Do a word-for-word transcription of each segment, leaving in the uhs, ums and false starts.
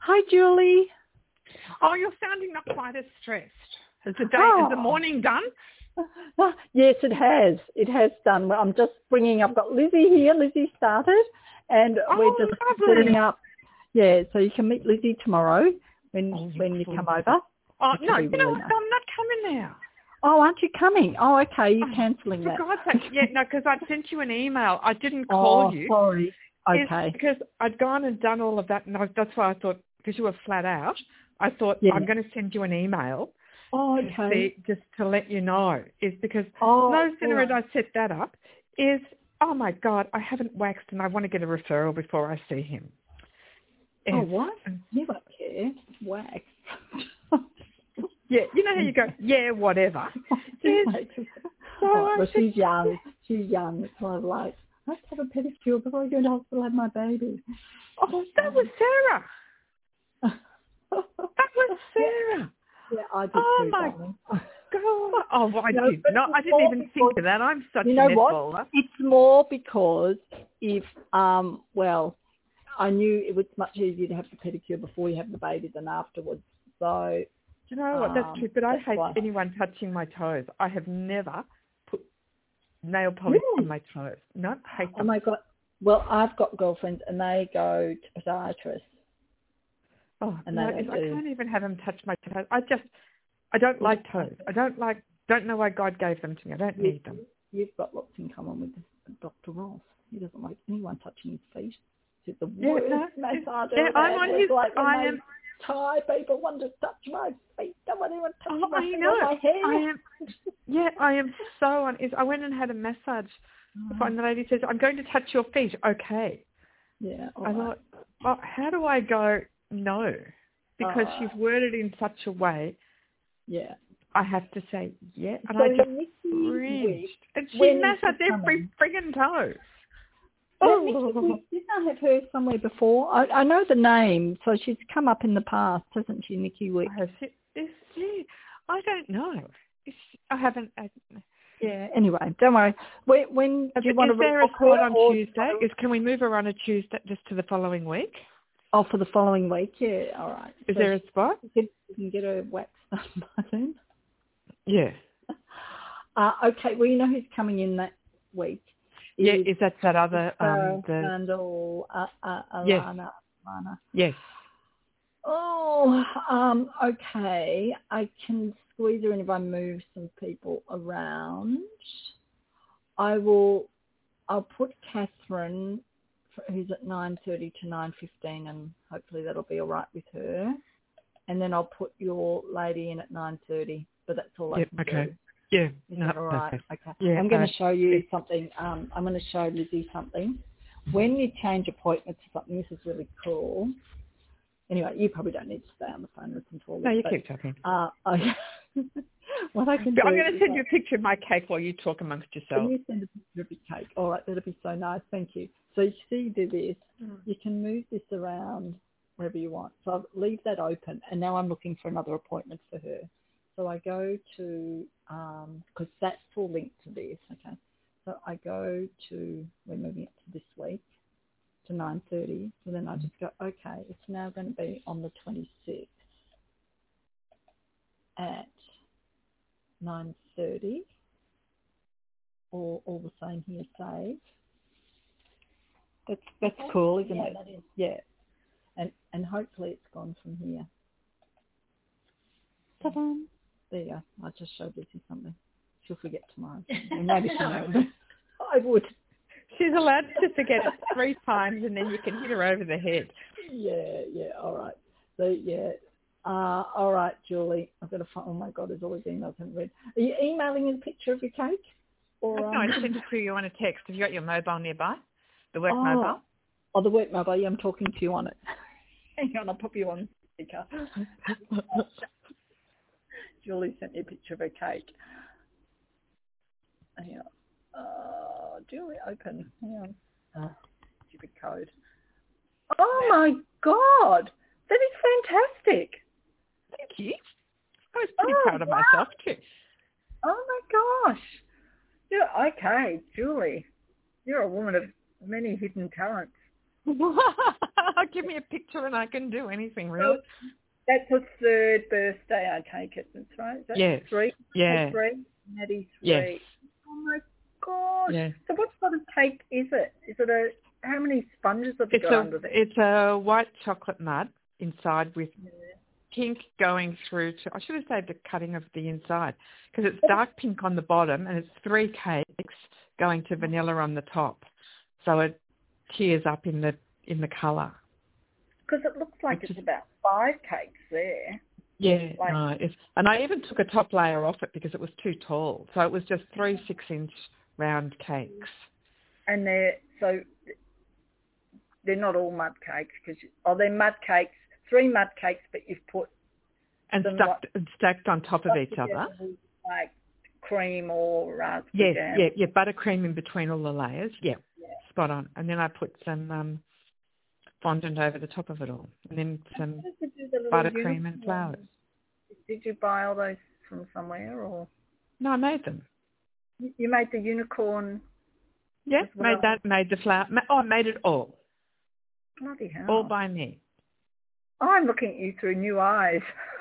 Hi, Julie. Oh, you're sounding not quite as stressed. Is the day, Oh. is the morning done? Yes, it has. It has done. Well, I'm just bringing, I've got Lizzie here. Lizzie started, and Oh, we're just lovely. setting up. Yeah, so you can meet Lizzie tomorrow when Oh, when you come over. Oh, Which no, will you be know really what? nice. I'm not coming now. Oh, aren't you coming? Oh, okay. You're Oh, cancelling for that. God's sake. Yeah, no, because I'd sent you an email. I didn't call oh, you. sorry. It's Okay. because I'd gone and done all of that, and I, that's why I thought, because you were flat out, I thought Yeah. I'm going to send you an email. Oh, to okay. see, just to let you know, is because Oh, no sooner right. had I set that up, is, oh my God, I haven't waxed and I want to get a referral before I see him. Oh, Is, what? You don't care. Wax. yeah, you know how you go, yeah, whatever. Is, so oh, I well, said, she's young. She's young. It's kind of like, let's have a pedicure before I go to hospital and have my baby. oh, that was Sarah. That was Sarah. Yeah, I did oh too, my darling. God. Oh, well, I No, did but not. it's I didn't more even because- think of that. I'm such You know a what? netballer. It's more because if, um, well, I knew it was much easier to have the pedicure before you have the baby than afterwards. So, Do you know what? That's um, true. But I that's hate why. anyone touching my toes. I have never put nail polish Really? on my toes. No, hate Oh them. my God. Well, I've got girlfriends and they go to podiatrists. Oh, And no, they don't I do. can't even have them touch my toes. I just, I don't like toes. I don't like, don't know why God gave them to me. I don't You, need them. You've got lots in common with Doctor Ross. He doesn't like anyone touching his feet. He's the Yeah, worst no, massager yeah, I've I'm had. on It's his, like when I they am, Thai people want to touch my feet. Don't want anyone touching oh, my I feet know. or my hair. I am, yeah, I am so on his. I went and had a massage before, and the lady says, I'm going to touch your feet. Okay. Yeah. all I right. thought, oh, how do I go no? Because Uh, she's worded in such a way, yeah. I have to say yeah, and So I just Nikki cringed. Wick, And she when is massaged she every coming? friggin' toe. Now, Nikki Wick, didn't I have her somewhere before? I, I know the name, so she's come up in the past, hasn't she, Nikki Wick? Oh, she, is she, I don't know. Is she, I haven't. Uh, Yeah. Anyway, don't worry. When, when do you is want to there a rebook spot her, on or Tuesday? Is can we move her on a Tuesday just to the following week? oh, for the following week? Yeah. All right. Is So there a spot? you can, you can get her wax done by then. Yeah. Uh, okay. Well, you know who's coming in that week? Yeah. Is Is that that other Sarah um the Sandal, uh, uh, yes Alana. Alana. yes. Oh, um, okay. I can squeeze her in if I move some people around. I will. I'll put Catherine, who's at nine thirty to nine fifteen, and hopefully that'll be all right with her. And then I'll put your lady in at nine thirty, but that's all Yep, I can okay. do. Yeah. Is No. that all right? Perfect. Okay. Yeah. I'm going no, to show you it- something. Um, I'm going to show Lizzie something. When you change appointments or something, this is really cool. Anyway, you probably don't need to stay on the phone and listen to all this. No, you but, keep talking. Uh, okay. What I can But do I'm going to is send I, you a picture of my cake while you talk amongst can yourselves. you send a picture of your cake? All right, that'd be so nice. Thank you. So you see, you do this. Mm. You can move this around wherever you want. So I'll leave that open, and now I'm looking for another appointment for her. So I go to, um, because that's all linked to this, okay? So I go to, we're moving it to this week, to nine thirty. So then I just go, okay, it's now going to be on the twenty-sixth at nine thirty, or all the same here, save. That's that's okay. Cool, isn't yeah, it? That is. Yeah. And and hopefully it's gone from here. Ta-da! There you go. I just showed Lucy something. She'll forget tomorrow. And maybe she won't. I would. She's allowed to forget it three times and then you can hit her over the head. Yeah, yeah, all right. So, yeah. Uh, all right, Julie. I've got to find, oh my God, there's all these emails I haven't read. Are you emailing a picture of your cake? Or, No, um, I just sent it to you on a text. Have you got your mobile nearby? The work oh, mobile? Oh, the work mobile. Yeah, I'm talking to you on it. Hang on, I'll pop you on speaker. Julie sent me a picture of her cake. Hang on. Uh, Julie, open. Hang on. Uh, stupid code. Oh my God, that is fantastic. Thank you. I was pretty Oh, proud of wow. myself too. Oh my gosh. Yeah, okay, Julie. You're a woman of many hidden talents. Give me a picture and I can do anything, really. That's her third birthday, I take it. That's right. Is that Yes. three? Yeah. Three? Maddie, three. Yes. Oh, my gosh. Yeah. So what sort of cake is it? Is it a, how many sponges have you It's got a, under there? it's a white chocolate mud inside with Yeah. pink going through to, I should have saved the cutting of the inside, because it's dark pink on the bottom and it's three cakes going to vanilla on the top. So it tears up in the in the colour. Because it looks like Which it's is, about five cakes there. yeah, Like, no. It's, and I even took a top layer off it because it was too tall. So it was just three six-inch round cakes. and they're, so they're not all mud cakes. Cause you, oh, they're mud cakes, three mud cakes, but you've put And them stuck, like, stacked on top of each other. with, like cream or raspberry Yes, jam. yeah, yeah, buttercream in between all the layers. Yeah, Yeah. spot on. And then I put some um, fondant over the top of it all. And then some How did you do the little buttercream and unicorn? flowers. Did you buy all those from somewhere, or No, I made them. you made the unicorn? Yeah, as well? made that, made the flower. ma- Oh, I made it all. Bloody hell! All by me. Oh, I'm looking at you through new eyes.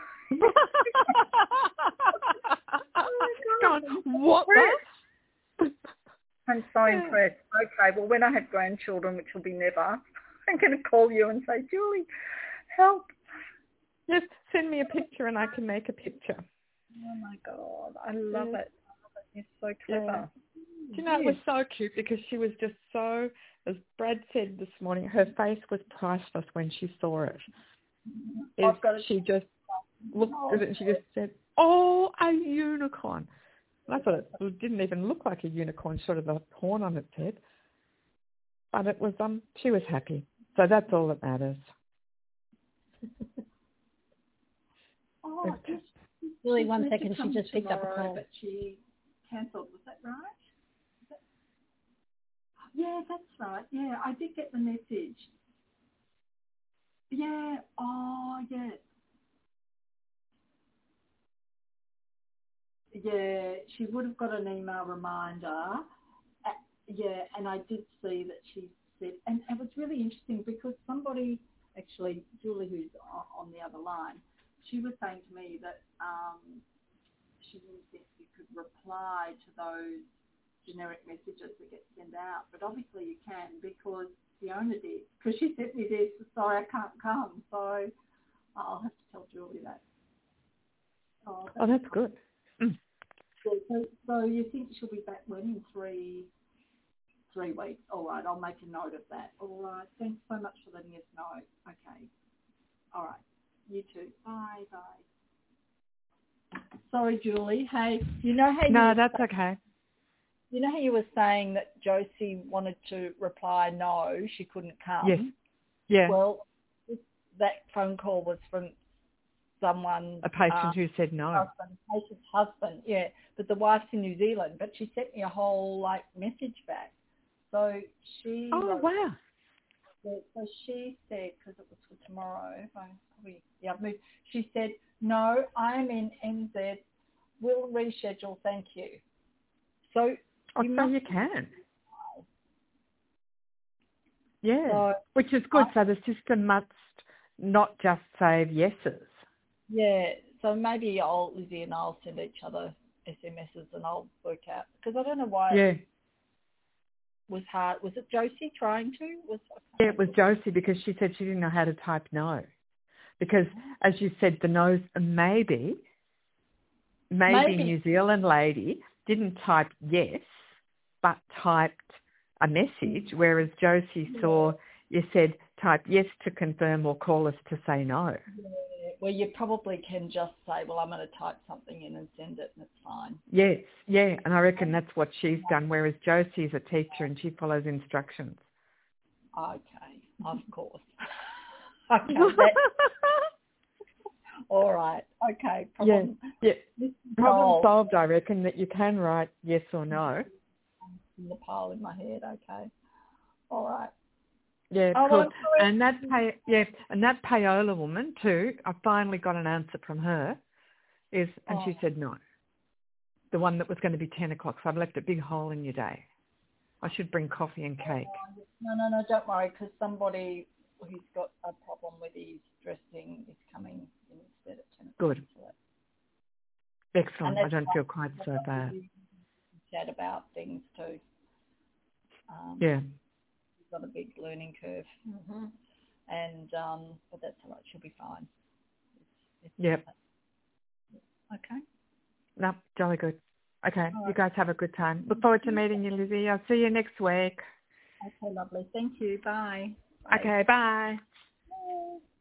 Oh God, what the? I'm so impressed. Okay, well, when I have grandchildren, which will be never, I'm going to call you and say, Julie, help. Yes, send me a picture and I can make a picture. Oh, my God. I love Yeah. it. You're so clever. Yeah. Do you know, it was so cute because she was just so, as Brad said this morning, her face was priceless when she saw it. Is I've got to- she just looked at it and she just said, oh, a unicorn. And I thought it, it didn't even look like a unicorn, short of the horn on its head. But it was, um, she was happy. So that's all that matters. Oh, It- Julie, one second, she just picked up a call. But she cancelled. Was that right? Is that... Yeah, that's right. Yeah, I did get the message. Yeah. Oh, yeah. Yeah, she would have got an email reminder. Uh, yeah, and I did see that she said, and it was really interesting because somebody, actually, Julie, who's on the other line, she was saying to me that um, she didn't think you could reply to those generic messages that get sent out, but obviously you can because Fiona did. Because she sent me this, sorry, I can't come. So I'll have to tell Julie that. Oh, that's, oh, that's good. Mm. So, so you think she'll be back when in three three weeks? All right, I'll make a note of that. All right, thanks so much for letting us know. Okay. All right. You too. Bye, bye. Sorry, Julie. Hey, you know how No, you that's okay. you know how you were saying that Josie wanted to reply no, she couldn't come. Yes. Yeah. Well, that phone call was from someone, a patient um, who said no. husband, patient's husband, yeah. But the wife's in New Zealand, but she sent me a whole like message back. So she. Oh, wrote, wow. yeah, so she said, because it was for tomorrow, if I probably, yeah, I've moved. She said, no, I'm in N Z. We'll reschedule. Thank you. So Oh, you so must. you can. Yeah, So, which is good. I, So the system must not just save yeses. yeah. So maybe I'll Lizzie and I'll send each other S M Ses and I'll work out because I don't know why Yeah. it was hard. Was it Josie trying to? Was Yeah, it was Josie because she said she didn't know how to type no. Because, as you said, the no's maybe, maybe, Maybe. New Zealand lady didn't type yes, but typed a message, whereas Josie Yeah. saw you said type yes to confirm or call us to say no. Yeah, well, you probably can just say, well, I'm going to type something in and send it, and it's fine. Yes, yeah, and I reckon that's what she's done, whereas Josie's a teacher and she follows instructions. Okay, of course. Okay, that, all right. Okay, problem, yeah, yeah. Problem solved. solved, I reckon, that you can write yes or no. In the pile in my head. Okay, all right. Yeah, Oh, cool. well, I'm And that pay, yeah, and that payola woman too. I finally got an answer from her. Is and oh. she said no. The one that was going to be ten o'clock. So I've left a big hole in your day. I should bring coffee and cake. No, no, no, don't worry, because somebody who's got a problem with his dressing is coming instead at ten. Good. Excellent. I don't feel quite so bad. Chat about things too. Um, yeah. He's got a big learning curve. Mm-hmm. And, um, but that's all right. She'll be fine. It's, it's yep. Okay. No, jolly good. Okay, right. You guys have a good time. Look forward to meeting you, Lizzie. I'll see you next week. Okay, lovely. Thank you. Bye. Bye. Okay, bye. Bye.